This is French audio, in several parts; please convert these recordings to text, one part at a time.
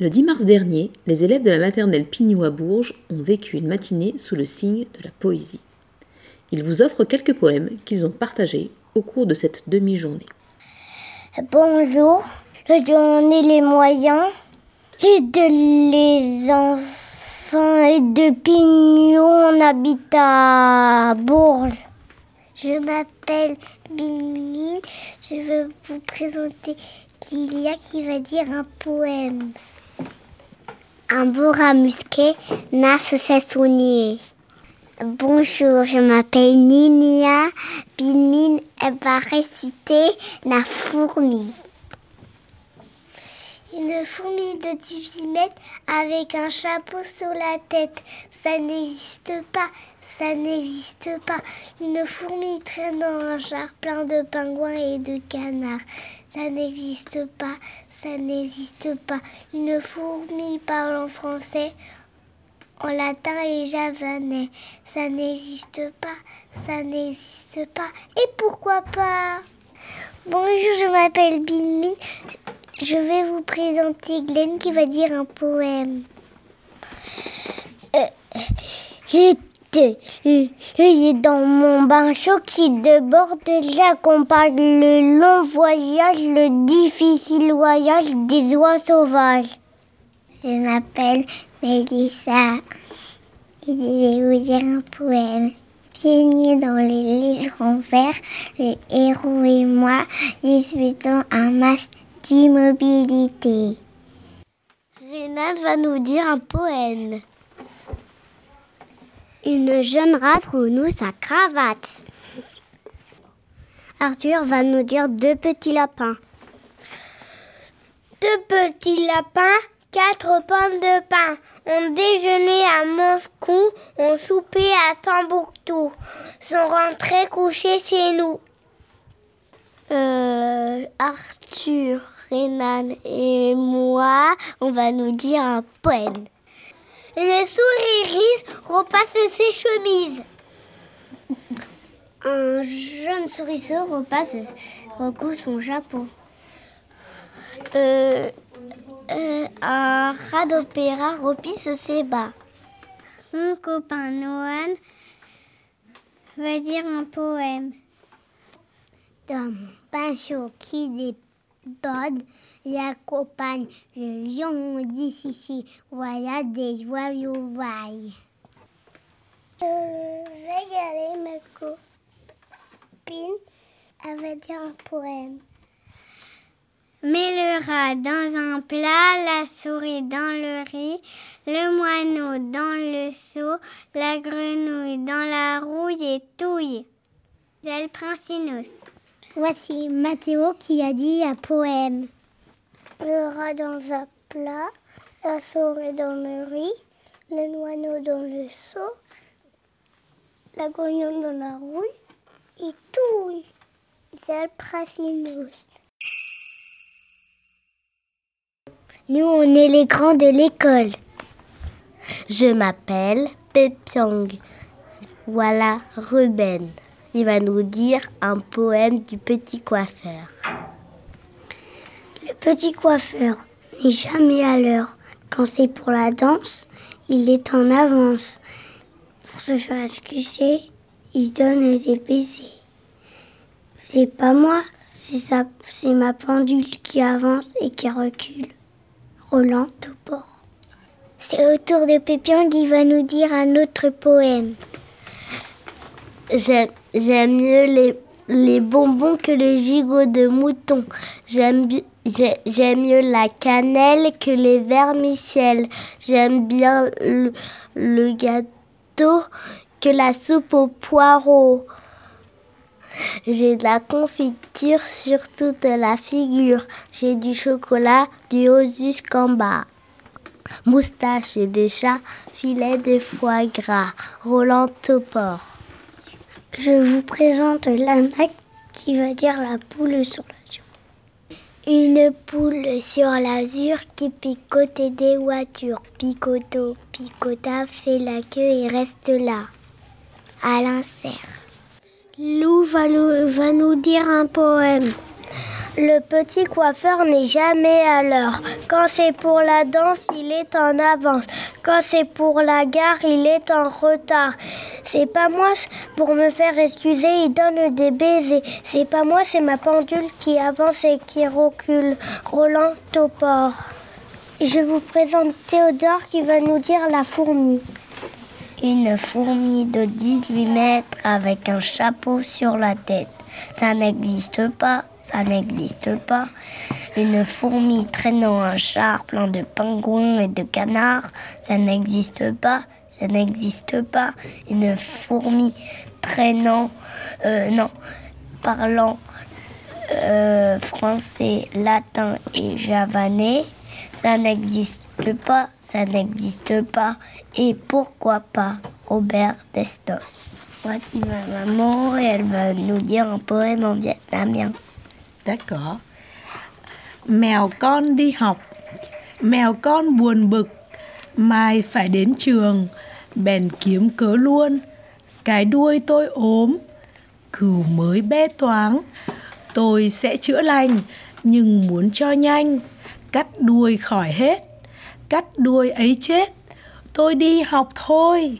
Le 10 mars dernier, les élèves de la maternelle Pignou à Bourges ont vécu une matinée sous le signe de la poésie. Ils vous offrent quelques poèmes qu'ils ont partagés au cours de cette demi-journée. Bonjour, j'en ai les moyens de les enfants et de Pignou, on habite à Bourges. Je m'appelle Bimine, je veux vous présenter Lilia qui va dire un poème. Un beau rat musqué nasse ses souliers. Bonjour, je m'appelle Ninia. Bimine, elle va réciter la fourmi. Une fourmi de 18 mètres avec un chapeau sur la tête. Ça n'existe pas, ça n'existe pas. Une fourmi traîne dans un char plein de pingouins et de canards. Ça n'existe pas, ça n'existe pas. Une fourmi parle en français, en latin et javanais. Ça n'existe pas, ça n'existe pas. Et pourquoi pas? Bonjour, je m'appelle Bimine. Je vais vous présenter Glenn qui va dire un poème. J'étais dans mon bain chaud qui déborde, j'accompagne le long voyage, le difficile voyage des oies sauvages. Je m'appelle Mélissa et je vais vous dire un poème. Pieds nus dans les livres verts, le héros et moi discutons un masque d'immobilité. Renate va nous dire un poème. Une jeune rate renoue sa cravate. Arthur va nous dire 2 petits lapins. 2 petits lapins, 4 pommes de pain. On déjeunait à Moscou, on soupait à Tombouctou. Sont rentrés coucher chez nous. Arthur, Renan et moi, on va nous dire un poème. Une souris grise repasse ses chemises. Un jeune souriceau recoue son chapeau. Un rat d'opéra repisse ses bas. Mon copain Noan va dire un poème. Dans mon pain chaud qui déborde, j'accompagne le lion d'ici, voilà des joyeux vailles. Je vais régaler ma copine, elle va dire un poème. Mets le rat dans un plat, la souris dans le riz, le moineau dans le seau, la grenouille dans la rouille et touille. C'est le Princinus. Voici Mathéo qui a dit un poème. Le rat dans un plat, la souris dans le riz, le moineau dans le seau, la grenouille dans la rouille et touille. C'est le Princinus. Nous, on est les grands de l'école. Je m'appelle Pépiang. Voilà Ruben. Il va nous dire un poème du petit coiffeur. Le petit coiffeur n'est jamais à l'heure. Quand c'est pour la danse, il est en avance. Pour se faire excuser, il donne des baisers. C'est pas moi, c'est ma pendule qui avance et qui recule. Roland Topor. C'est au tour de Pépiang qui va nous dire un autre poème. J'aime mieux les bonbons que les gigots de mouton. J'aime mieux la cannelle que les vermicelles. J'aime bien le gâteau que la soupe aux poireaux. J'ai de la confiture sur toute la figure. J'ai du chocolat du haut jusqu'en bas. Moustache et des chats, filet de foie gras. Roland Topor. Je vous présente Lana qui va dire la poule sur l'azur. Une poule sur l'azur qui picote des voitures. Picoto, picota, fait la queue et reste là. Alain Serre. Lou va nous dire un poème. Le petit coiffeur n'est jamais à l'heure. Quand c'est pour la danse, il est en avance. Quand c'est pour la gare, il est en retard. C'est pas moi pour me faire excuser, il donne des baisers. C'est pas moi, c'est ma pendule qui avance et qui recule. Roland Topor. Je vous présente Théodore qui va nous dire la fourmi. Une fourmi de 18 mètres avec un chapeau sur la tête. Ça n'existe pas, ça n'existe pas. Une fourmi traînant un char plein de pingouins et de canards. Ça n'existe pas, ça n'existe pas. Une fourmi parlant français, latin et javanais. Ça n'existe pas, ça n'existe pas. Et pourquoi pas Robert Desnos. Voici ma maman et elle va nous dire un poème en vietnamien. D'accord. Mèo con đi học, mèo con buồn bực, mai phải đến trường, bèn kiếm cớ luôn. Cái đuôi tôi ốm, cừu mới bé toáng, tôi sẽ chữa lành, nhưng muốn cho nhanh, cắt đuôi khỏi hết, cắt đuôi ấy chết, tôi đi học thôi.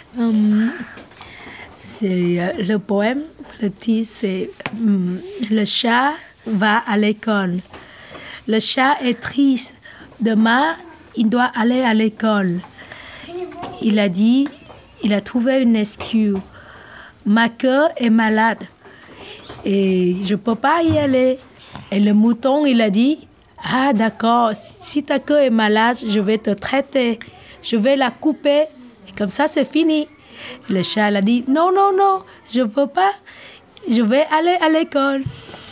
C'est le poème, le titre c'est Le chat va à l'école. Le chat est triste, demain il doit aller à l'école. Il a dit, il a trouvé une excuse. Ma queue est malade et je peux pas y aller. Et le mouton, il a dit, ah d'accord, si ta queue est malade, je vais te traiter. Je vais la couper et comme ça c'est fini. Le chat a dit, non, non, non, je veux pas, je vais aller à l'école.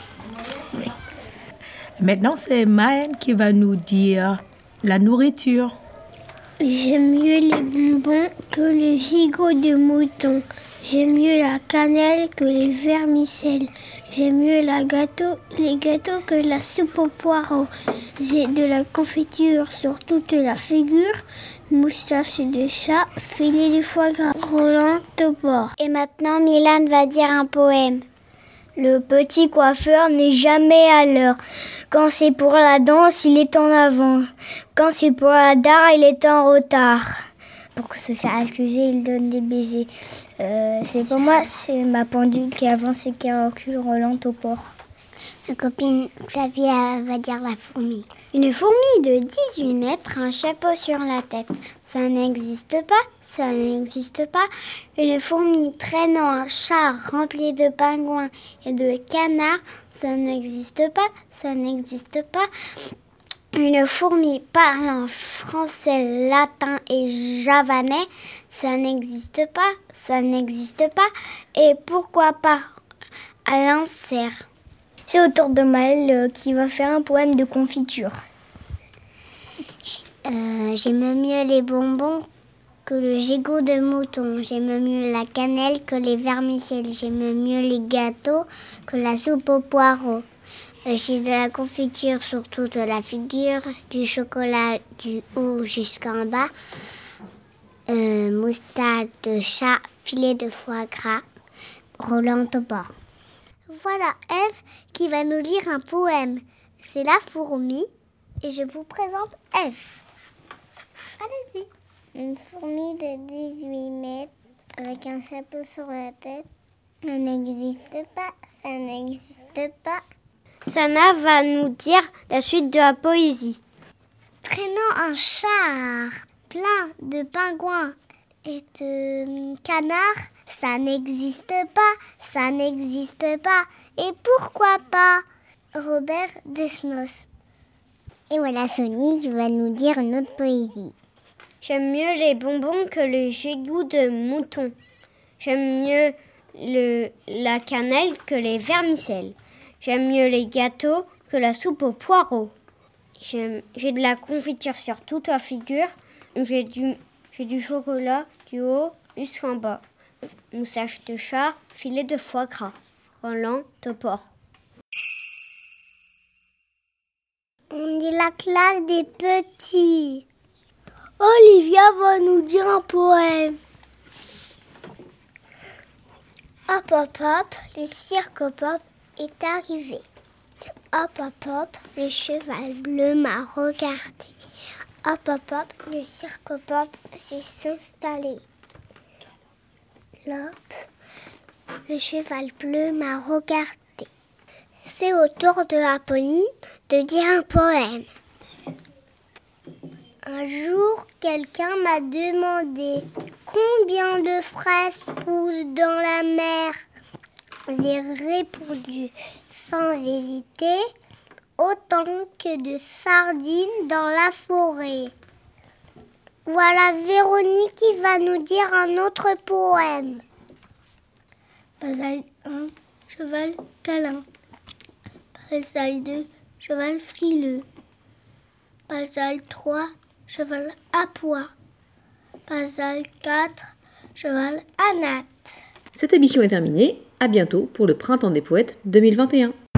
Maintenant, c'est Maën qui va nous dire la nourriture. J'aime mieux les bonbons que le gigot de mouton. J'aime mieux la cannelle que les vermicelles. J'aime mieux les gâteaux que la soupe aux poireaux. J'ai de la confiture sur toute la figure. Moustache de chat, filet de foie gras. Roland Topor. Et maintenant, Milan va dire un poème. Le petit coiffeur n'est jamais à l'heure. Quand c'est pour la danse, il est en avant. Quand c'est pour la dare, il est en retard. Pour se faire excuser, il donne des baisers. C'est pas moi, c'est ma pendule qui avance et qui recule. Roland Topor. Ma copine Flavia va dire la fourmi. Une fourmi de 18 mètres, un chapeau sur la tête. Ça n'existe pas, ça n'existe pas. Une fourmi traînant un char rempli de pingouins et de canards. Ça n'existe pas, ça n'existe pas. Une fourmi parlant français, latin et javanais. Ça n'existe pas, ça n'existe pas. Et pourquoi pas Alain Serre. C'est au tour de Maëlle qui va faire un poème de confiture. J'aime mieux les bonbons que le gigot de mouton. J'aime mieux la cannelle que les vermicelles. J'aime mieux les gâteaux que la soupe aux poireaux. J'ai de la confiture sur toute la figure, du chocolat du haut jusqu'en bas, moustache de chat, filet de foie gras, Roland Topor. Voilà Ève qui va nous lire un poème. C'est la fourmi et je vous présente Ève. Allez-y. Une fourmi de 18 mètres avec un chapeau sur la tête. Ça n'existe pas, ça n'existe pas. Sana va nous dire la suite de la poésie. Traînant un char plein de pingouins et de canards, ça n'existe pas, ça n'existe pas. Et pourquoi pas Robert Desnos. Et voilà, Sony va nous dire une autre poésie. J'aime mieux les bonbons que le gigot de mouton. J'aime mieux la cannelle que les vermicelles. J'aime mieux les gâteaux que la soupe aux poireaux. J'ai de la confiture sur toute la figure. J'ai du chocolat du haut jusqu'en bas. Moustache de chat, filet de foie gras. Roland Topor. On dit la classe des petits. Olivia va nous dire un poème. Hop hop hop, le cirque pop est arrivé. Hop, hop, hop, le cheval bleu m'a regardé. Hop, hop, hop, le cirque pop s'est installé. Hop, le cheval bleu m'a regardé. C'est au tour de la Pauline de dire un poème. Un jour, quelqu'un m'a demandé combien de fraises poussent dans la mer. J'ai répondu sans hésiter, autant que de sardines dans la forêt. Voilà Véronique qui va nous dire un autre poème. Passage 1, cheval câlin. Passage 2, cheval frileux. Passage 3, cheval à pois. Passage 4, cheval à natte. Cette émission est terminée. À bientôt pour le Printemps des Poètes 2021.